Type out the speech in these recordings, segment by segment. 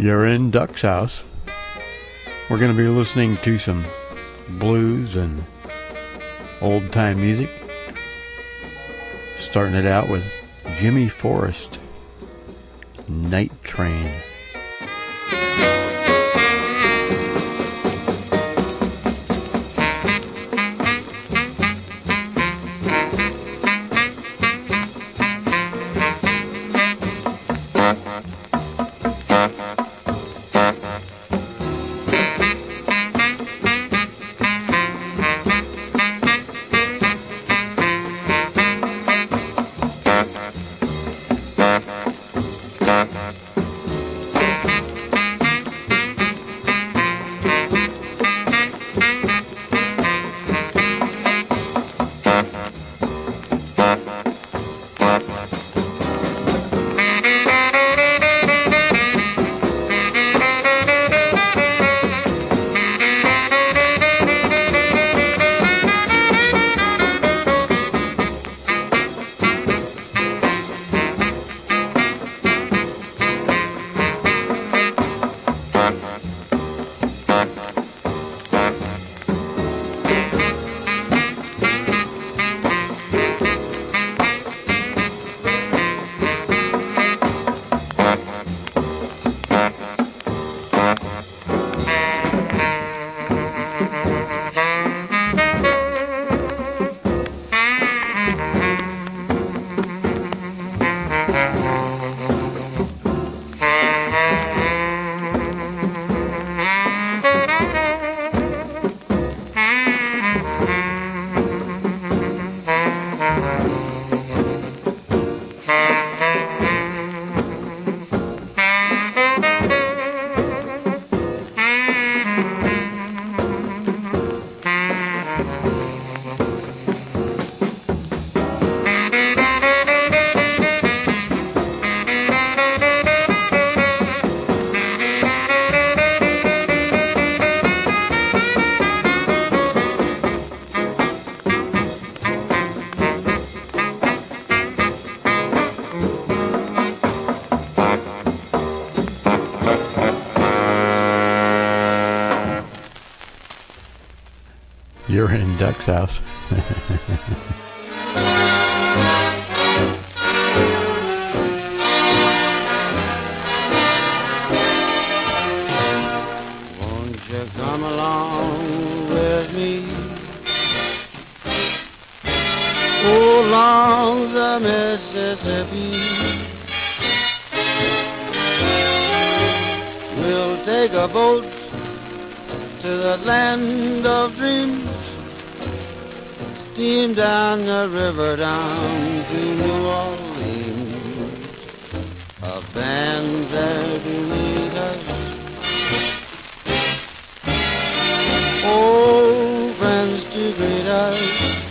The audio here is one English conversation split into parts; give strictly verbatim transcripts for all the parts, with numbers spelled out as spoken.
You're in Duck's house. We're going to be listening to some blues and old-time music. Starting it out with Jimmy Forrest, Night Train. You're in Duck's house. Won't you come along with me along the Mississippi? We'll take a boat to the land of dreams, steam down the river down to New Orleans. A band there to meet us, old friends to greet us.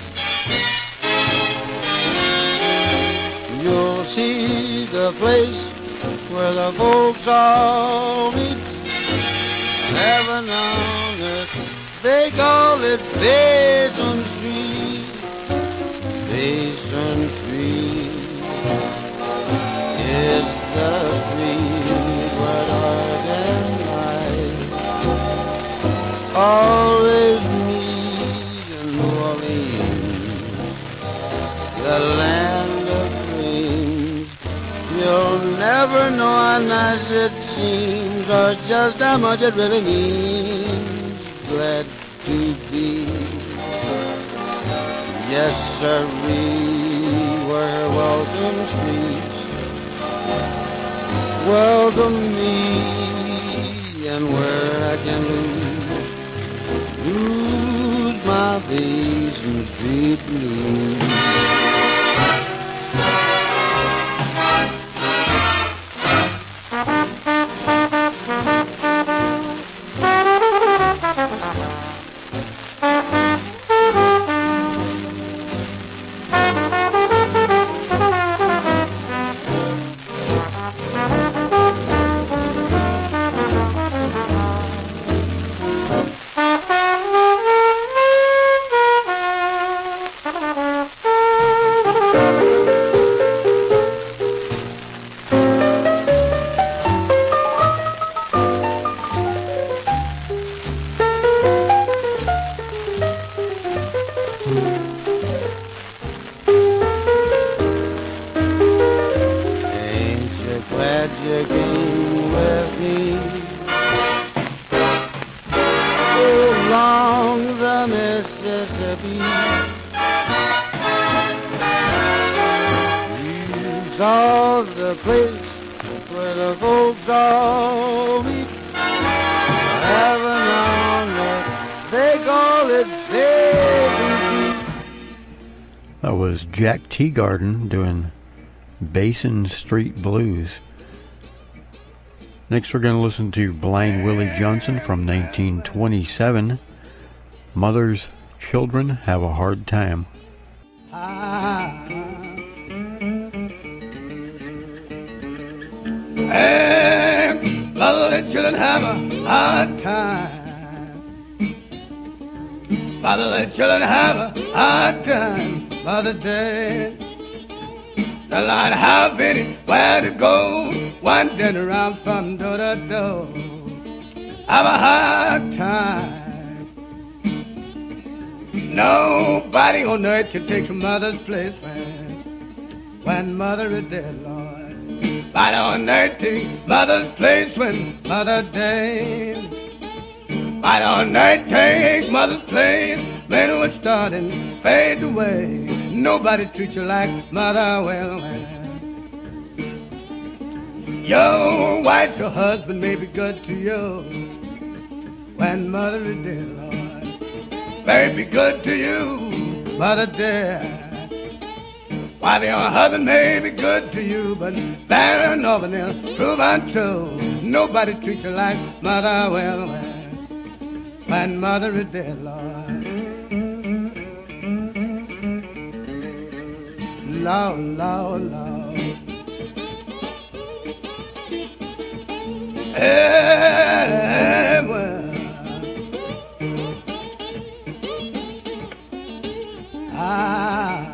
You'll see the place where the folks all meet. Heaven on earth, they call it Basin Street. Basin Street is the street where dark and light always meet in New Orleans, the land of dreams. You'll never know how nice it seems or just how much it really means. Glad to be, yes sirree, where welcome streets welcome me, and where I can lose, lose my Basin Street blues. Ain't you glad you came with me along the Mississippi? You saw the place where the folks all meet. Heaven on earth, they call it safety. That was Jack Teagarden doing Basin Street Blues. Next we're going to listen to Blind Willie Johnson from nineteen twenty-seven. Mother's Children Have a Hard Time. Hey, mother, children have a hard time. Mother, the children have a hard time. Mother dead. The Lord have anywhere to go. Wandering around from door to door. Have a hard time. Nobody on earth can take a mother's place when, when mother is dead, Lord. Nobody on earth take mother's place when mother dead. Nobody on earth take mother's place when it was starting fade away. Nobody treats you like mother will. Your wife, your husband may be good to you when mother is dead, Lord. May be good to you, mother dear. Wife, your husband may be good to you, but better nobody will prove untrue. Nobody treats you like mother will when mother is dead, Lord. Lord, Lord, Lord. Hey, well. Ah.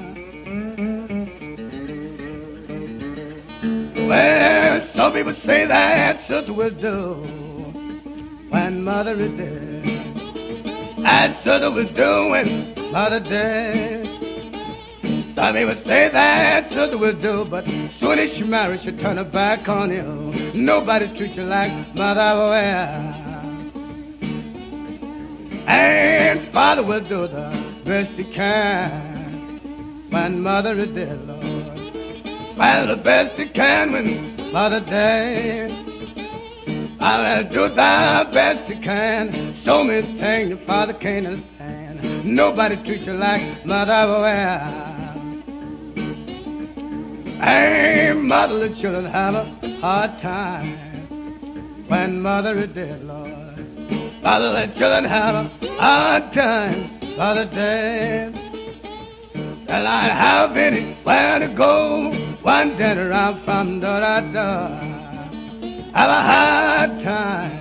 Well, some people say that sister will do when mother is dead. That sister will do when mother dead. Some people say that sister will do, but soon as she marries, she'll turn her back on you. Nobody treats you like mother will. And father will do the best he can when mother is dead, Lord. Well, the best he can when mother dead. I will do the best he can. So many things your father can't understand. Nobody treats you like mother will. Hey, mother, the children have a hard time when mother is dead, Lord. Mother, the children have a hard time, mother dead. They'll not have anywhere to go, wandering around from door to door. Have a hard time.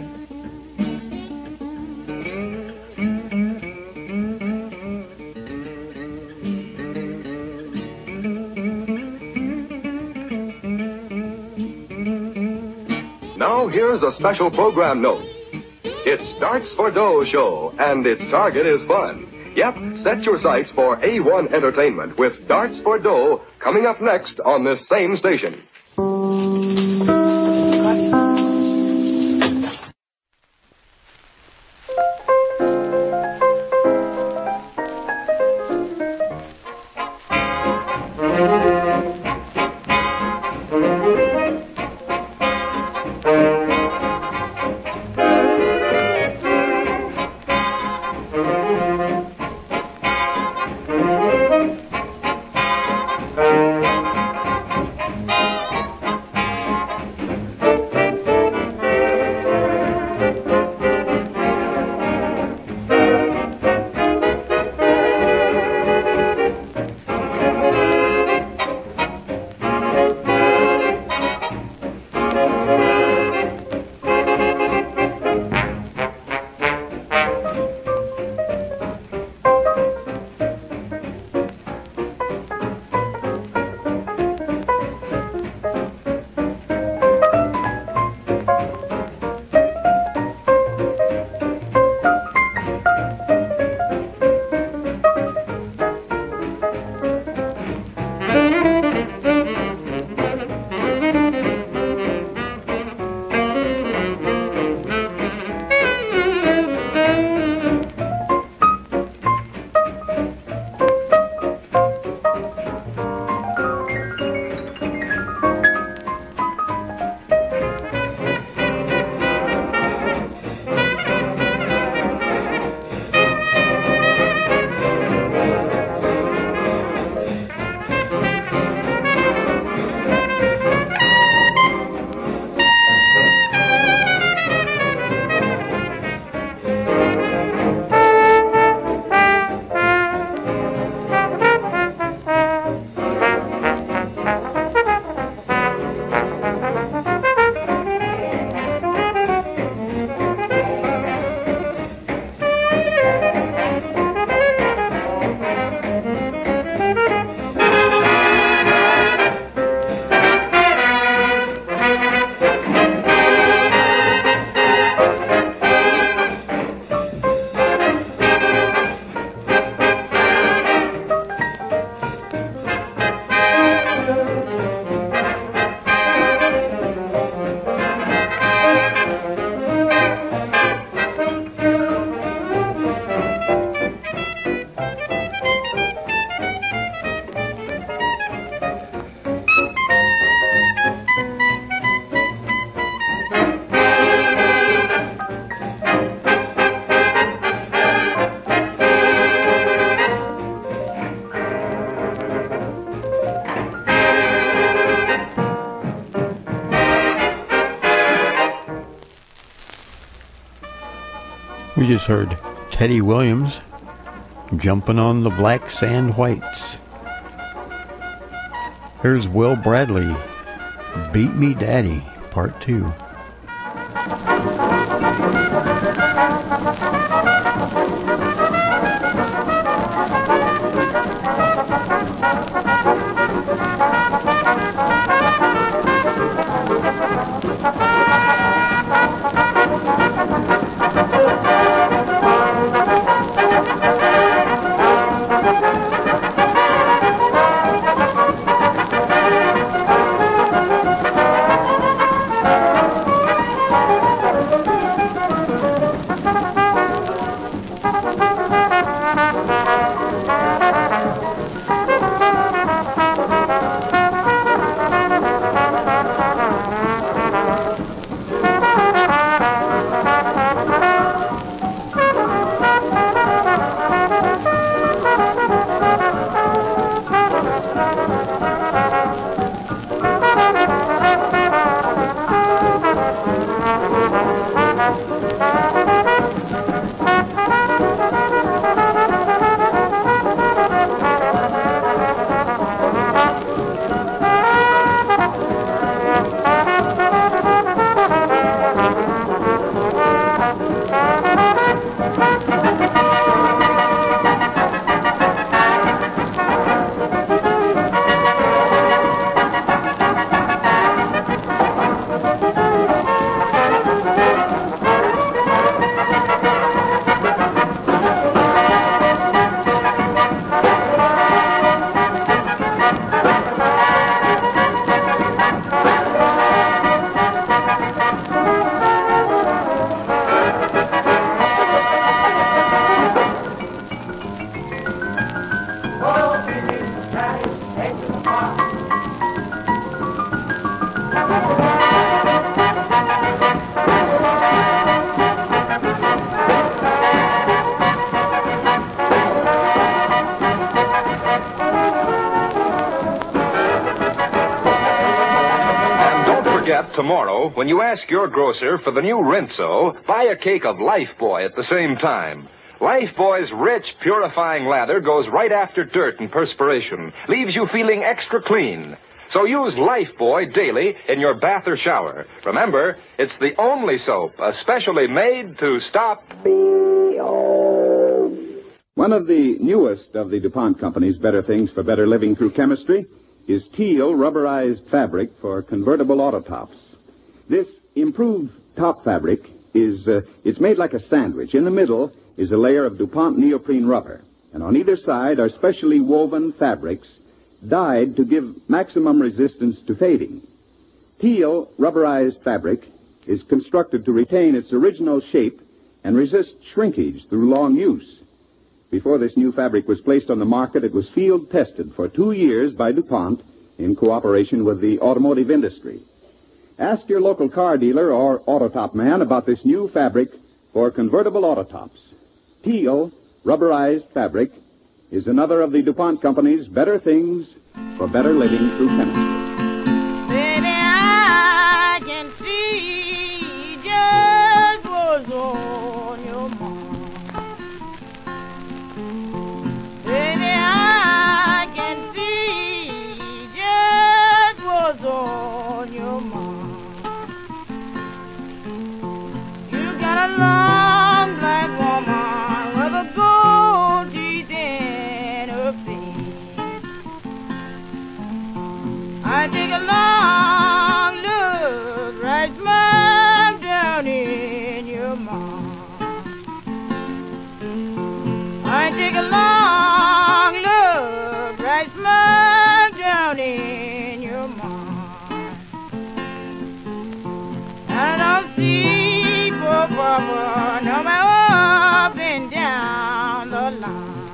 Now here's a special program note. It's Darts for Dough show, and its target is fun. Yep, set your sights for A one Entertainment with Darts for Dough coming up next on this same station. We just heard Teddy Williams, Jumping on the Black Sand Whites. Here's Will Bradley, Beat Me Daddy, Part two. Tomorrow, when you ask your grocer for the new Rinso, buy a cake of Lifebuoy at the same time. Lifebuoy's rich, purifying lather goes right after dirt and perspiration, leaves you feeling extra clean. So use Lifebuoy daily in your bath or shower. Remember, it's the only soap especially made to stop B O. One of the newest of the DuPont Company's Better Things for Better Living Through Chemistry is Teal rubberized fabric for convertible auto tops. This improved top fabric is uh, it's made like a sandwich. In the middle is a layer of DuPont neoprene rubber, and on either side are specially woven fabrics dyed to give maximum resistance to fading. Teal rubberized fabric is constructed to retain its original shape and resist shrinkage through long use. Before this new fabric was placed on the market, it was field tested for two years by DuPont in cooperation with the automotive industry. Ask your local car dealer or auto top man about this new fabric for convertible auto tops. Teal rubberized fabric is another of the DuPont Company's Better Things for Better Living Through Chemistry. Baby, I can see just what's on your mind. Baby, I can see just what's on your mind. You got a long black woman with a gold teeth in her face. I take a long look right smack down in your mouth. I take a long look right smack down in your mouth. I don't see poor Papa no matter up and down the line.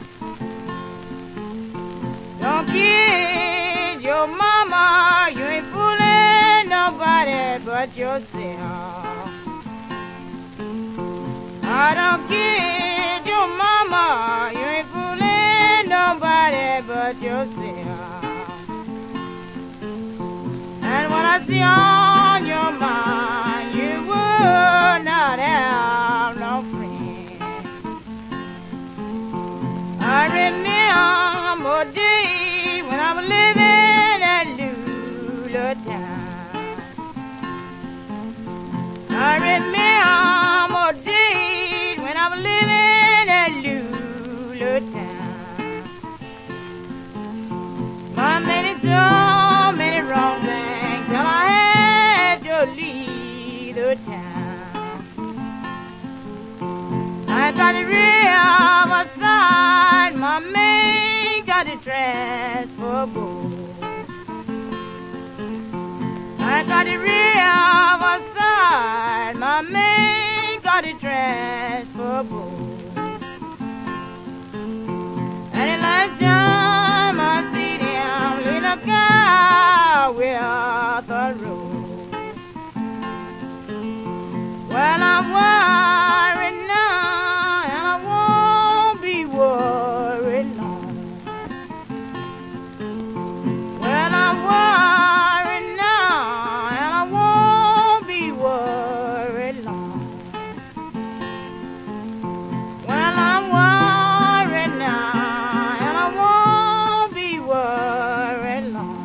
Don't kid your mama, you ain't fooling nobody but yourself. I don't kid your mama, you ain't fooling nobody but yourself. And when I see on your mind, you would not have no friend. I remember a day when I was living at Lula Town. I remember a day when I was living at Lula Town. I made so many wrong things till I had to leave the town. I got the riverside, my man got the transfer board. I got the riverside, my man got the transfer board. And the last time I see them, little girl with the road. Well, I'm worried now, and I won't be worried long. Well, I'm worried now, and I won't be worried long. Well, I'm worried now, and I won't be worried long.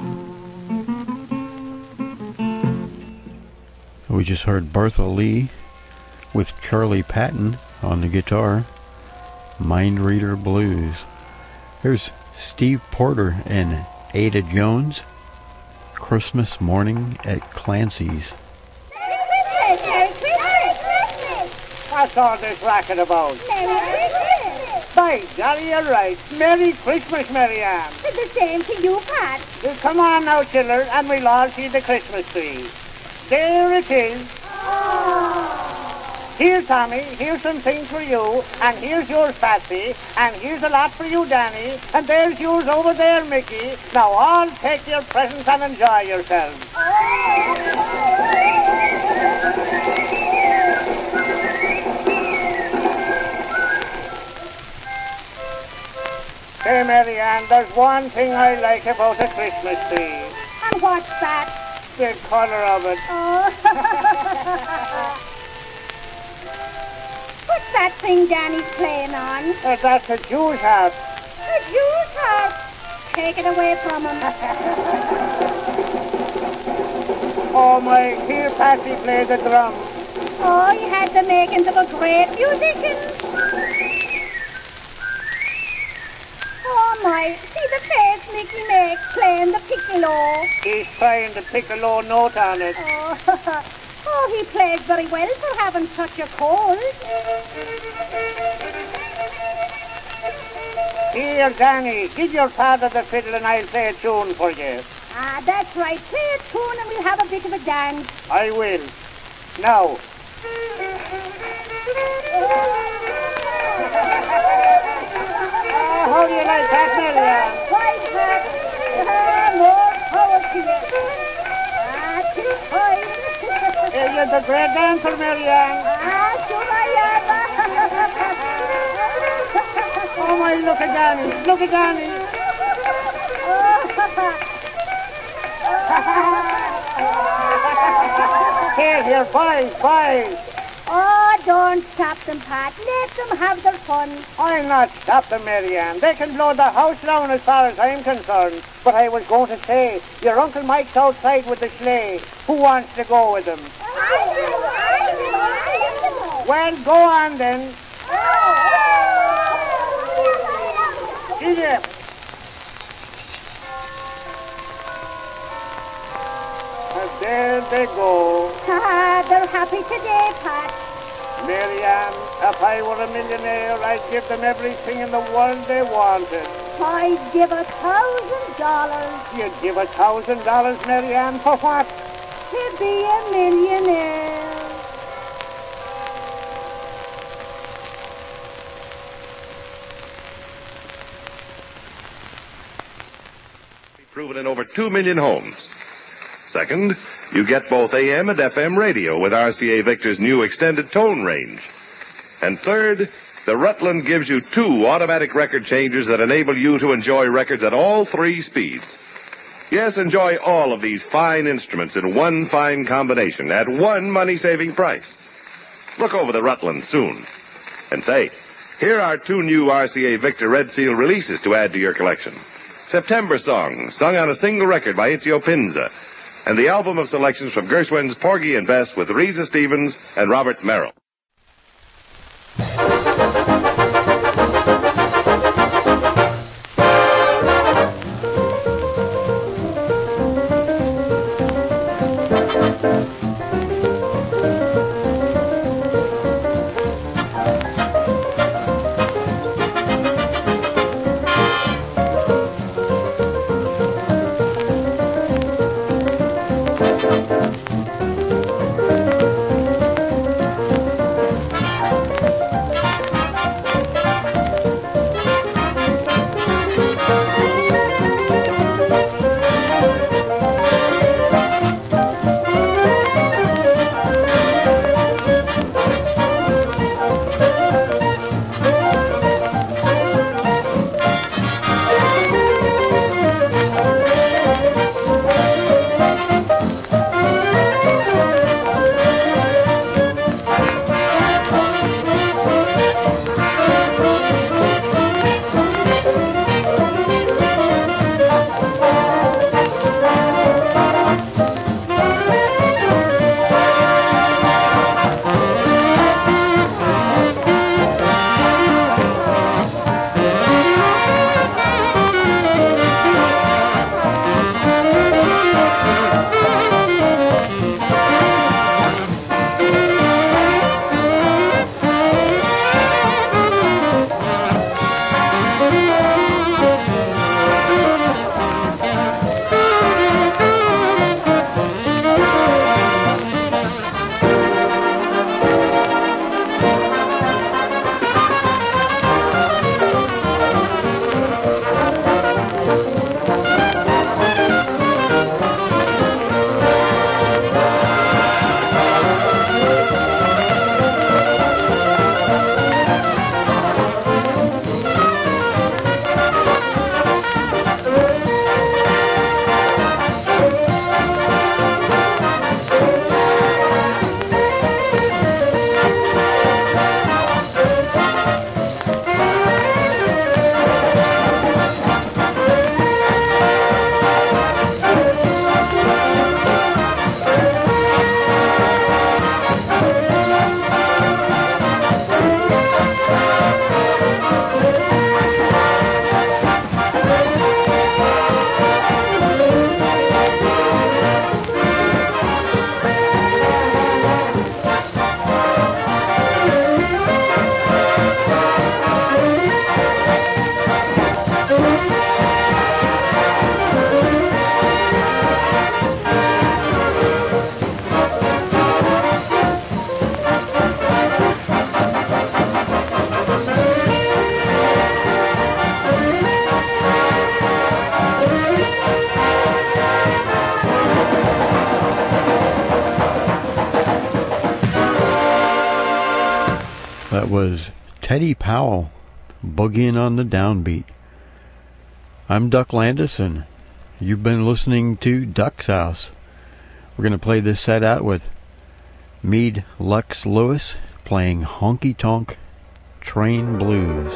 We just heard Bertha Lee with Charlie Patton on the guitar, Mind Reader Blues. Here's Steve Porter and Ada Jones, Christmas Morning at Clancy's. What's all this racket about? Merry Christmas! By Jolly, you're right. Merry Christmas, Mary Ann. It's the same to you, Pat. Well, come on now, children, and we'll all see the Christmas tree. There it is. Here, Tommy, here's some things for you, and here's yours, Patsy, and here's a lot for you, Danny, and there's yours over there, Mickey. Now all take your presents and enjoy yourselves. Hey, Mary Ann, there's one thing I like about a Christmas tree. And what's that? The color of it. Oh. What's that thing Danny's playing on? Uh, that's a Jew's hat. A Jew's hat. Take it away from him. Oh, my, here Patsy played the drum. Oh, he had the makings of a great musician. Oh, my, see the face Mickey makes playing the piccolo. He's trying the piccolo note on it. Oh, oh, he plays very well for having such a cold. Here, Danny, give your father the fiddle and I'll play a tune for you. Ah, that's right. Play a tune and we'll have a bit of a dance. I will. Now. Ah, how do you like that, Marianne? Quite hot. Ah, more power to you. Ah, too fine. Hey, you're the great dancer, Marianne. Ah, sure I am. Oh, my, look at Danny. Look at Danny. Here, here, boys, boys. Oh, don't stop them, Pat. Let them have their fun. I'll not stop them, Marianne. They can blow the house down as far as I'm concerned. But I was going to say, your Uncle Mike's outside with the sleigh. Who wants to go with him? I do, I do, I do. Well, go on then. See you. And there they go. Ah, they're happy today, Pat. Marianne, if I were a millionaire, I'd give them everything in the world they wanted. I'd give a thousand dollars You'd give a thousand dollars, Marianne, for what? to be a millionaire. Proven in over two million homes. Second, you get both A M and F M radio with R C A Victor's new extended tone range. And third, the Rutland gives you two automatic record changers that enable you to enjoy records at all three speeds. Yes, enjoy all of these fine instruments in one fine combination at one money-saving price. Look over the Rutland soon. And say, Here are two new R C A Victor Red Seal releases to add to your collection. September Song, sung on a single record by Ezio Pinza, and the album of selections from Gershwin's Porgy and Bess with Reza Stevens and Robert Merrill. That was Teddy Powell, boogieing on the downbeat. I'm Duck Landis, and you've been listening to Duck's House. We're going to play this set out with Meade Lux Lewis playing Honky Tonk Train Blues.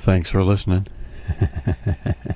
thanks for listening.